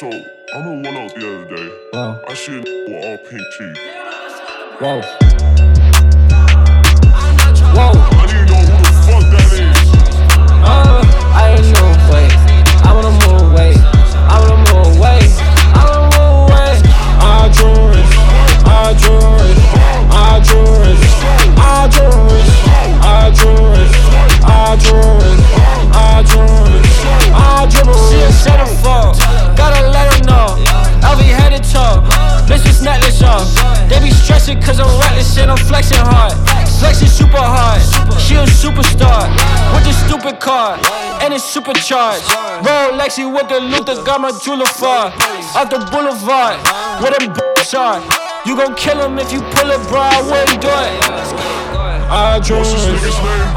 So, I'm in one out the other day. Whoa. I see a with all pink teeth. Whoa. Whoa. I need to know who the fuck that is. I ain't no way. I wanna move away. I wanna move away. I wanna move away. I drew it. I drew it. I drew it. I drew it. I drew it. I drew it. I drew it. I dribble. She a centerfold. Gotta let her know. LV head to toe. Bitch just necklace off. They be stressing cause I'm reckless and I'm flexing hard. Flexing super hard. She a superstar with the stupid car and it's supercharged. Rolexy with the Luther, got my jeweler far. Off the boulevard, where them b****s are. You gon' kill him if you pull it, bro, I wouldn't do it. I drew What's this nigga's name?